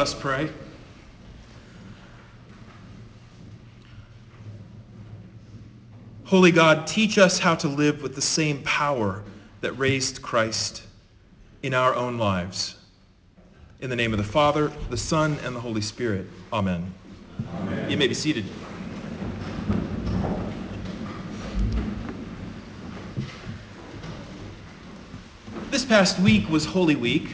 Let us pray. Holy God, teach us how to live with the same power that raised Christ in our own lives. In the name of the Father, the Son, and the Holy Spirit. Amen. Amen. You may be seated. This past week was Holy Week,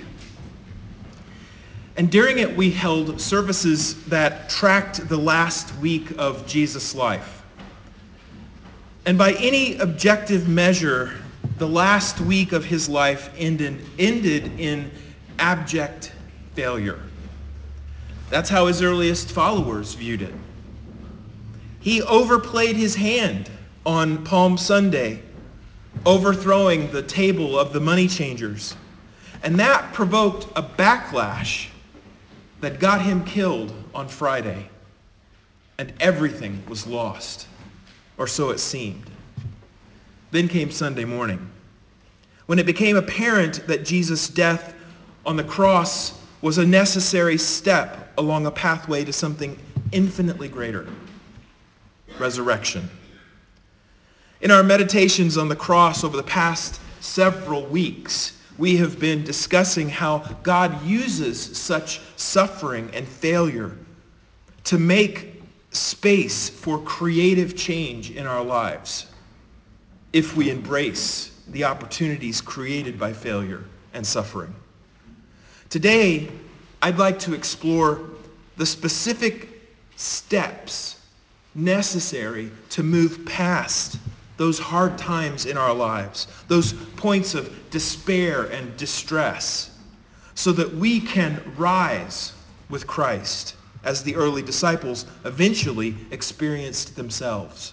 and during it we held services that tracked the last week of Jesus' life. And by any objective measure, the last week of his life ended in abject failure. That's how his earliest followers viewed it. He overplayed his hand on Palm Sunday, overthrowing the table of the money changers. And that provoked a backlash that got him killed on Friday. And everything was lost, or so it seemed. Then came Sunday morning, when it became apparent that Jesus' death on the cross was a necessary step along a pathway to something infinitely greater: resurrection. In our meditations on the cross over the past several weeks, we have been discussing how God uses such suffering and failure to make space for creative change in our lives if we embrace the opportunities created by failure and suffering. Today, I'd like to explore the specific steps necessary to move past those hard times in our lives, those points of despair and distress, so that we can rise with Christ as the early disciples eventually experienced themselves.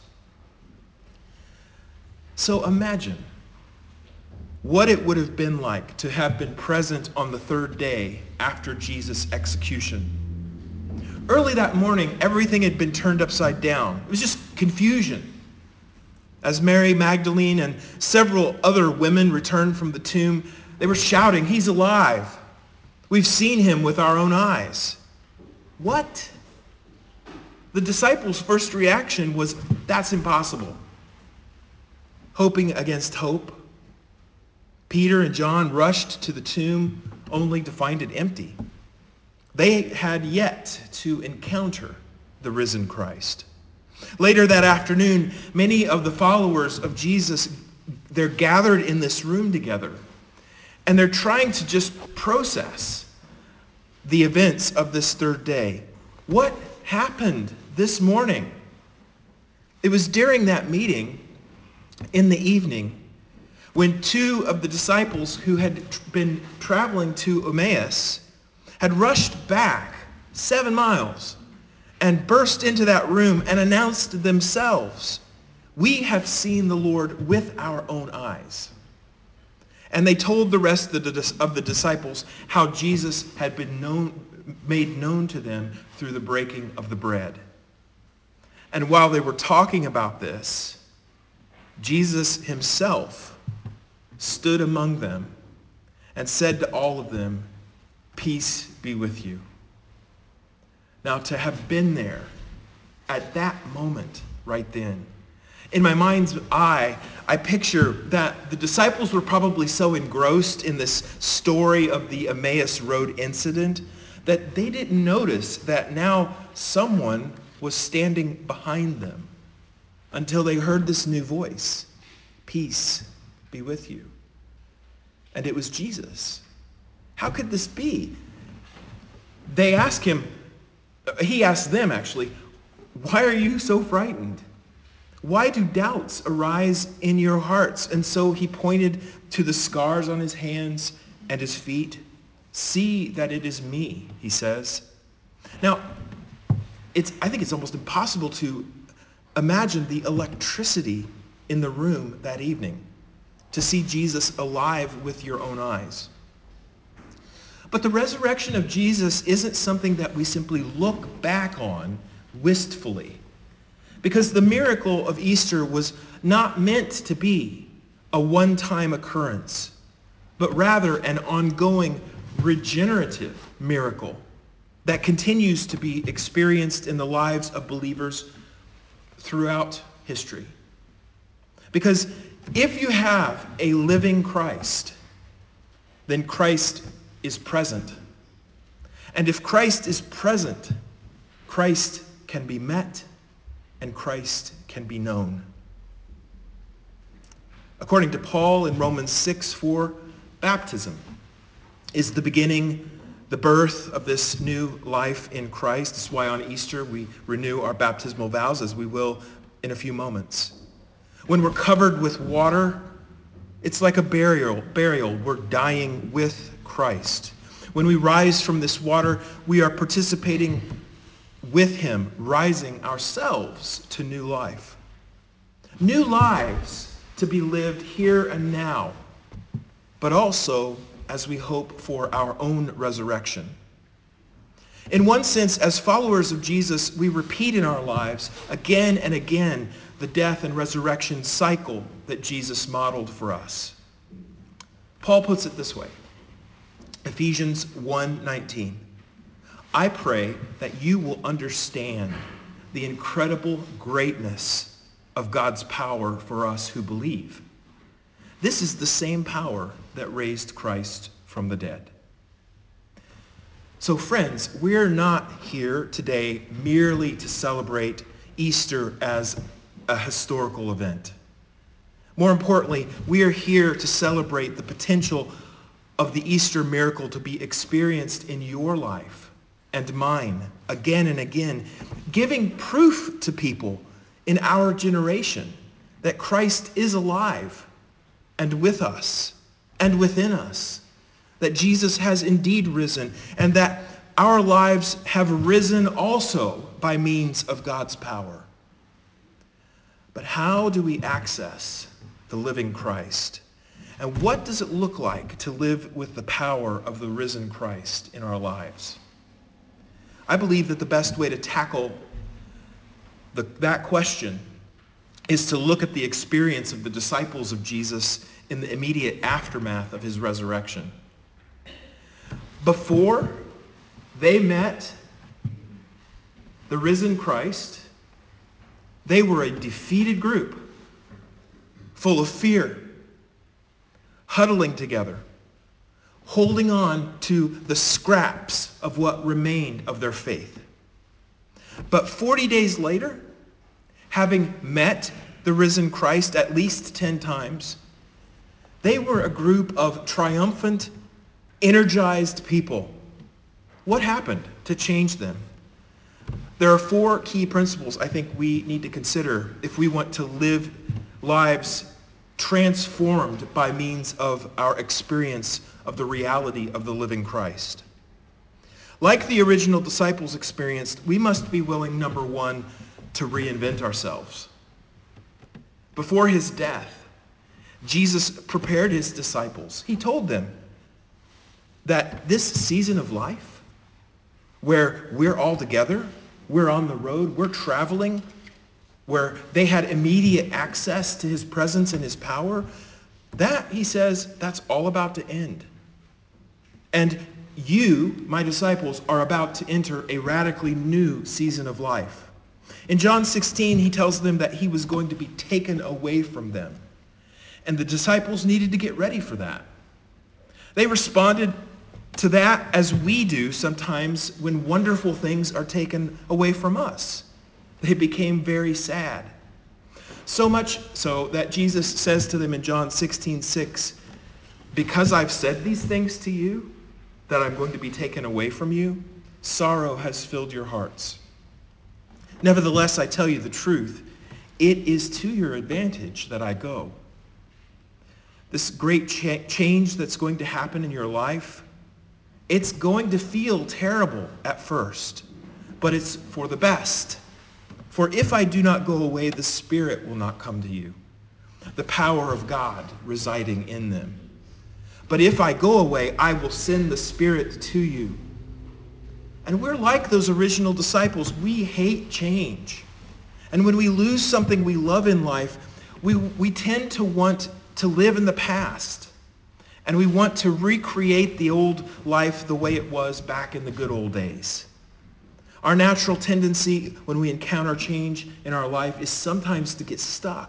So imagine what it would have been like to have been present on the third day after Jesus' execution. Early that morning, everything had been turned upside down. It was just confusion. As Mary Magdalene and several other women returned from the tomb, they were shouting, "He's alive. We've seen him with our own eyes." What? The disciples' first reaction was, "That's impossible." Hoping against hope, Peter and John rushed to the tomb only to find it empty. They had yet to encounter the risen Christ. Later that afternoon, many of the followers of Jesus, they're gathered in this room together, and they're trying to just process the events of this third day. What happened this morning? It was during that meeting in the evening when two of the disciples who had been traveling to Emmaus had rushed back 7 miles and burst into that room and announced themselves, "We have seen the Lord with our own eyes." And they told the rest of the disciples how Jesus had been made known to them through the breaking of the bread. And while they were talking about this, Jesus himself stood among them and said to all of them, "Peace be with you." Now, to have been there at that moment right then, in my mind's eye, I picture that the disciples were probably so engrossed in this story of the Emmaus Road incident that they didn't notice that now someone was standing behind them until they heard this new voice, "Peace be with you." And it was Jesus. How could this be? They asked him, he asked them actually, "Why are you so frightened? Why do doubts arise in your hearts?" And so he pointed to the scars on his hands and his feet. "See that it is me," he says. Now, I think it's almost impossible to imagine the electricity in the room that evening to see Jesus alive with your own eyes. But the resurrection of Jesus isn't something that we simply look back on wistfully, because the miracle of Easter was not meant to be a one-time occurrence, but rather an ongoing regenerative miracle that continues to be experienced in the lives of believers throughout history. Because if you have a living Christ, then Christ is present. And if Christ is present, Christ can be met and Christ can be known. According to Paul in Romans 6:4, baptism is the beginning, the birth of this new life in Christ. That's why on Easter we renew our baptismal vows, as we will in a few moments. When we're covered with water, it's like a burial. We're dying with Christ. When we rise from this water, we are participating with him, rising ourselves to new life. New lives to be lived here and now, but also as we hope for our own resurrection. In one sense, as followers of Jesus, we repeat in our lives again and again the death and resurrection cycle that Jesus modeled for us. Paul puts it this way, Ephesians 1:19. I pray that you will understand the incredible greatness of God's power for us who believe. This is the same power that raised Christ from the dead. So friends, we're not here today merely to celebrate Easter as a historical event. More importantly, we are here to celebrate the potential of the Easter miracle to be experienced in your life and mine again and again, giving proof to people in our generation that Christ is alive and with us and within us, that Jesus has indeed risen, and that our lives have risen also by means of God's power. But how do we access the living Christ? And what does it look like to live with the power of the risen Christ in our lives? I believe that the best way to tackle that question is to look at the experience of the disciples of Jesus in the immediate aftermath of his resurrection. Before they met the risen Christ, they were a defeated group, full of fear, huddling together, holding on to the scraps of what remained of their faith. But 40 days later, having met the risen Christ at least 10 times, they were a group of triumphant, energized people. What happened to change them? There are 4 key principles I think we need to consider if we want to live lives transformed by means of our experience of the reality of the living Christ. Like the original disciples experienced, we must be willing, number 1, to reinvent ourselves. Before his death, Jesus prepared his disciples. He told them that this season of life, where we're all together, we're on the road, we're traveling, where they had immediate access to his presence and his power, that, he says, that's all about to end. And you, my disciples, are about to enter a radically new season of life. In John 16, he tells them that he was going to be taken away from them. And the disciples needed to get ready for that. They responded to that as we do sometimes when wonderful things are taken away from us. They became very sad. So much so that Jesus says to them in John 16:6, because I've said these things to you, that I'm going to be taken away from you, sorrow has filled your hearts. Nevertheless, I tell you the truth, it is to your advantage that I go. This great change that's going to happen in your life, it's going to feel terrible at first, but it's for the best. For if I do not go away, the Spirit will not come to you, the power of God residing in them. But if I go away, I will send the Spirit to you. And we're like those original disciples. We hate change. And when we lose something we love in life, we tend to want to live in the past. And we want to recreate the old life the way it was back in the good old days. Our natural tendency when we encounter change in our life is sometimes to get stuck.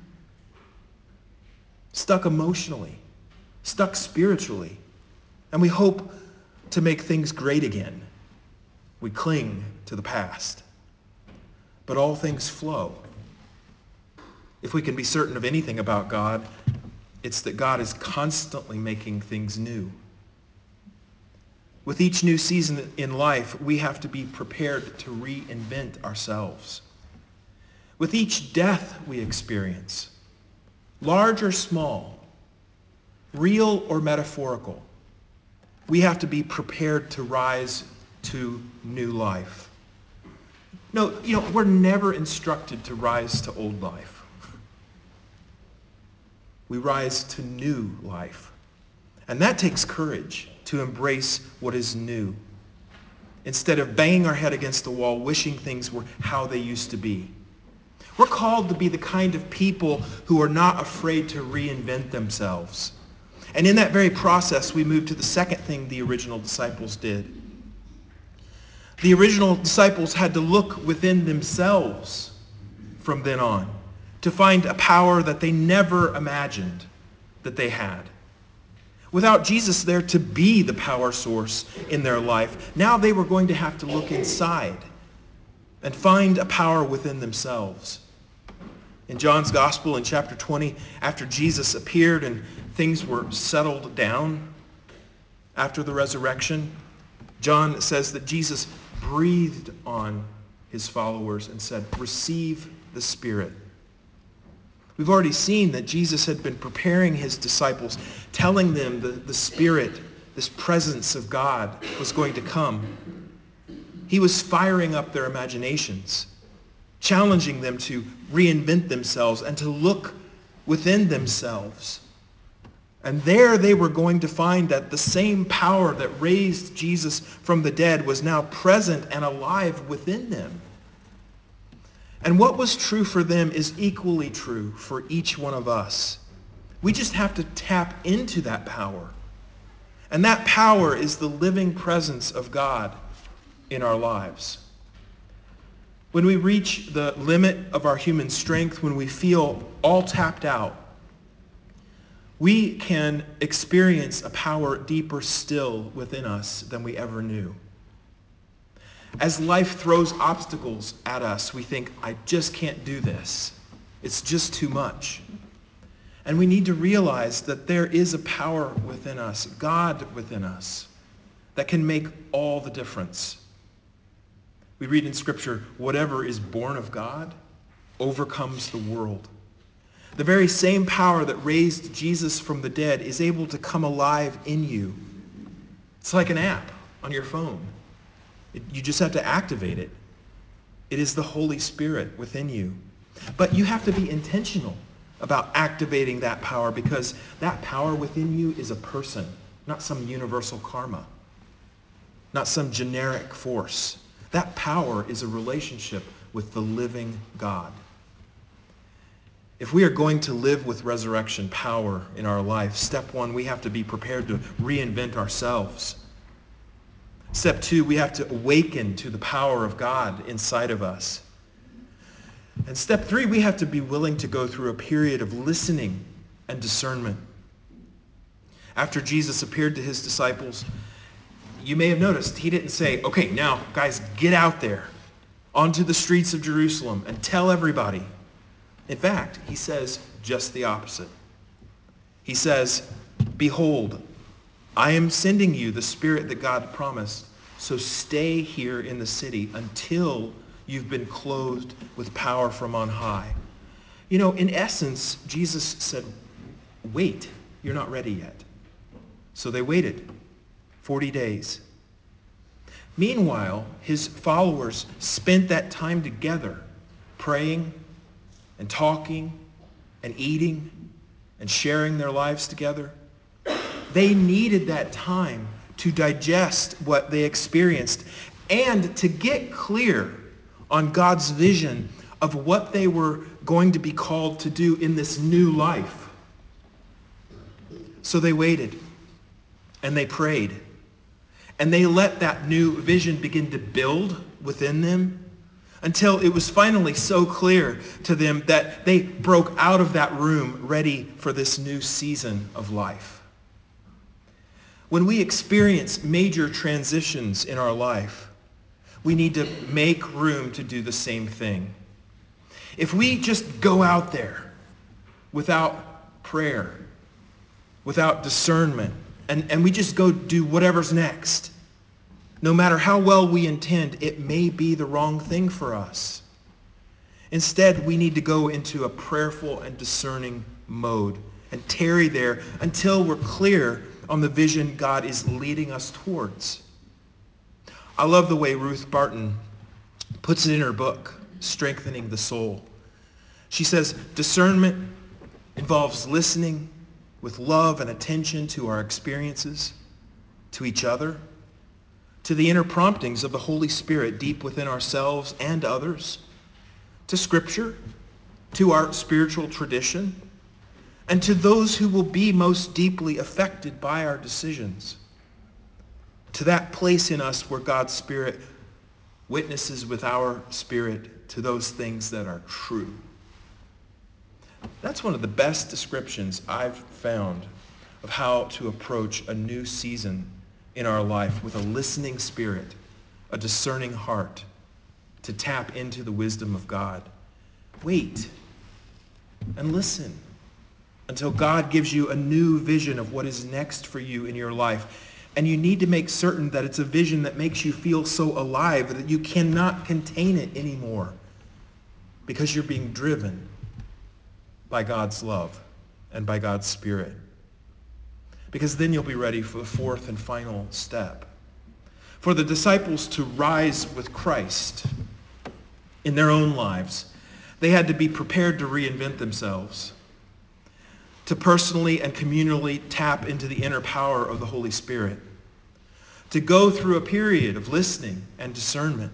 Stuck emotionally, stuck spiritually. And we hope to make things great again. We cling to the past. But all things flow. If we can be certain of anything about God, it's that God is constantly making things new. With each new season in life, we have to be prepared to reinvent ourselves. With each death we experience, large or small, real or metaphorical, we have to be prepared to rise to new life. No, we're never instructed to rise to old life. We rise to new life. And that takes courage to embrace what is new, instead of banging our head against the wall, wishing things were how they used to be. We're called to be the kind of people who are not afraid to reinvent themselves. And in that very process, we move to the second thing the original disciples did. The original disciples had to look within themselves from then on to find a power that they never imagined that they had. Without Jesus there to be the power source in their life, now they were going to have to look inside and find a power within themselves. In John's Gospel in chapter 20, after Jesus appeared and things were settled down after the resurrection, John says that Jesus breathed on his followers and said, "Receive the Spirit." We've already seen that Jesus had been preparing his disciples, telling them the Spirit, this presence of God, was going to come. He was firing up their imaginations, challenging them to reinvent themselves and to look within themselves. And there they were going to find that the same power that raised Jesus from the dead was now present and alive within them. And what was true for them is equally true for each one of us. We just have to tap into that power. And that power is the living presence of God in our lives. When we reach the limit of our human strength, when we feel all tapped out, we can experience a power deeper still within us than we ever knew. As life throws obstacles at us, we think, I just can't do this. It's just too much. And we need to realize that there is a power within us, God within us, that can make all the difference. We read in Scripture, whatever is born of God overcomes the world. The very same power that raised Jesus from the dead is able to come alive in you. It's like an app on your phone. You just have to activate it. It is the Holy Spirit within you. But you have to be intentional about activating that power, because that power within you is a person, not some universal karma, not some generic force. That power is a relationship with the living God. If we are going to live with resurrection power in our life, step one, we have to be prepared to reinvent ourselves. Step two, we have to awaken to the power of God inside of us. And step three, we have to be willing to go through a period of listening and discernment. After Jesus appeared to his disciples, you may have noticed he didn't say, okay, now guys, get out there onto the streets of Jerusalem and tell everybody. In fact, he says just the opposite. He says, behold, I am sending you the Spirit that God promised, so stay here in the city until you've been clothed with power from on high. In essence, Jesus said, wait, you're not ready yet. So they waited 40 days. Meanwhile, his followers spent that time together, praying and talking and eating and sharing their lives together. They needed that time to digest what they experienced and to get clear on God's vision of what they were going to be called to do in this new life. So they waited and they prayed. And they let that new vision begin to build within them until it was finally so clear to them that they broke out of that room ready for this new season of life. When we experience major transitions in our life, we need to make room to do the same thing. If we just go out there without prayer, without discernment, and we just go do whatever's next, no matter how well we intend, it may be the wrong thing for us. Instead, we need to go into a prayerful and discerning mode and tarry there until we're clear on the vision God is leading us towards. I love the way Ruth Barton puts it in her book, Strengthening the Soul. She says, discernment involves listening with love and attention to our experiences, to each other, to the inner promptings of the Holy Spirit deep within ourselves and others, to Scripture, to our spiritual tradition, and to those who will be most deeply affected by our decisions, to that place in us where God's Spirit witnesses with our spirit to those things that are true. That's one of the best descriptions I've found of how to approach a new season in our life with a listening spirit, a discerning heart, to tap into the wisdom of God. Wait and listen until God gives you a new vision of what is next for you in your life. And you need to make certain that it's a vision that makes you feel so alive that you cannot contain it anymore because you're being driven by God's love and by God's Spirit. Because then you'll be ready for the fourth and final step. For the disciples to rise with Christ in their own lives, they had to be prepared to reinvent themselves, to personally and communally tap into the inner power of the Holy Spirit, to go through a period of listening and discernment.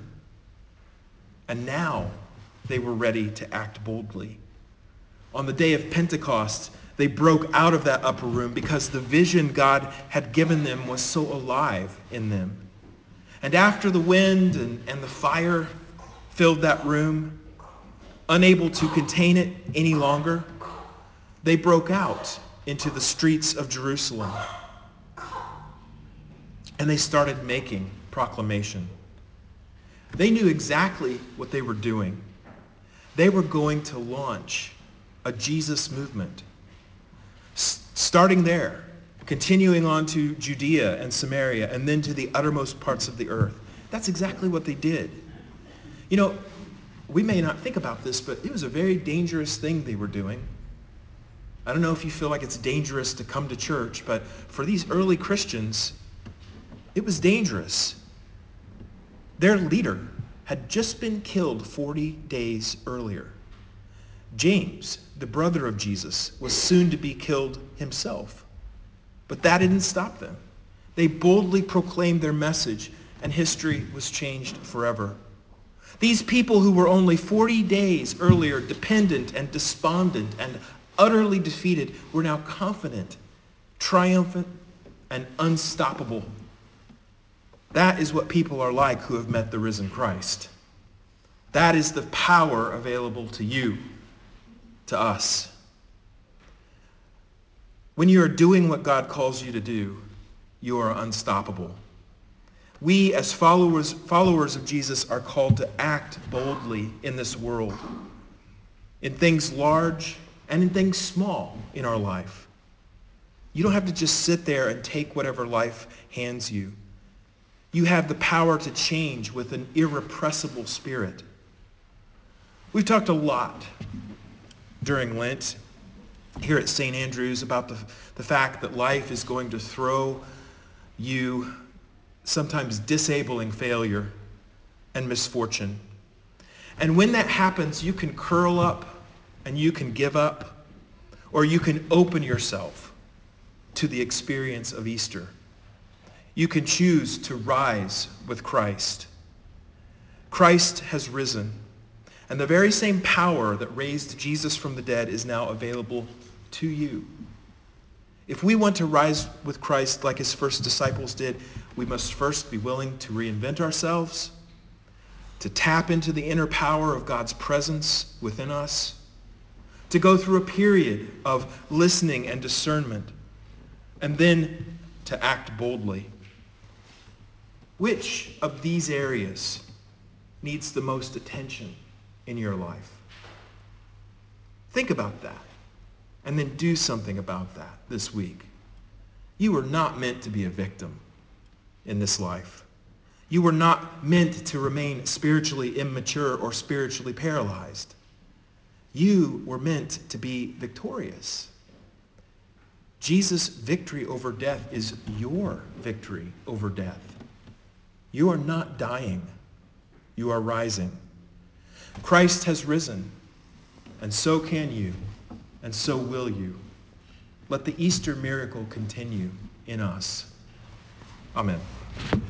And now they were ready to act boldly. On the day of Pentecost, they broke out of that upper room because the vision God had given them was so alive in them. And after the wind and the fire filled that room, unable to contain it any longer, they broke out into the streets of Jerusalem. And they started making proclamation. They knew exactly what they were doing. They were going to launch a Jesus movement. Starting there, continuing on to Judea and Samaria, and then to the uttermost parts of the earth. That's exactly what they did. You know, we may not think about this, but it was a very dangerous thing they were doing. I don't know if you feel like it's dangerous to come to church, but for these early Christians, it was dangerous. Their leader had just been killed 40 days earlier. James, the brother of Jesus, was soon to be killed himself. But that didn't stop them. They boldly proclaimed their message, and history was changed forever. These people who were only 40 days earlier dependent and despondent and utterly defeated were now confident, triumphant, and unstoppable. That is what people are like who have met the risen Christ. That is the power available to you, to us. When you are doing what God calls you to do, you are unstoppable. We, as followers of Jesus, are called to act boldly in this world, in things large and in things small in our life. You don't have to just sit there and take whatever life hands you. You have the power to change with an irrepressible spirit. We've talked a lot during Lent here at St. Andrews about the fact that life is going to throw you sometimes disabling failure and misfortune. And when that happens, you can curl up and you can give up, or you can open yourself to the experience of Easter. You can choose to rise with Christ. Christ has risen, and the very same power that raised Jesus from the dead is now available to you. If we want to rise with Christ like his first disciples did, we must first be willing to reinvent ourselves, to tap into the inner power of God's presence within us, to go through a period of listening and discernment, and then to act boldly. Which of these areas needs the most attention in your life? Think about that, and then do something about that this week. You were not meant to be a victim in this life. You were not meant to remain spiritually immature or spiritually paralyzed. You were meant to be victorious. Jesus' victory over death is your victory over death. You are not dying. You are rising. Christ has risen, and so can you, and so will you. Let the Easter miracle continue in us. Amen.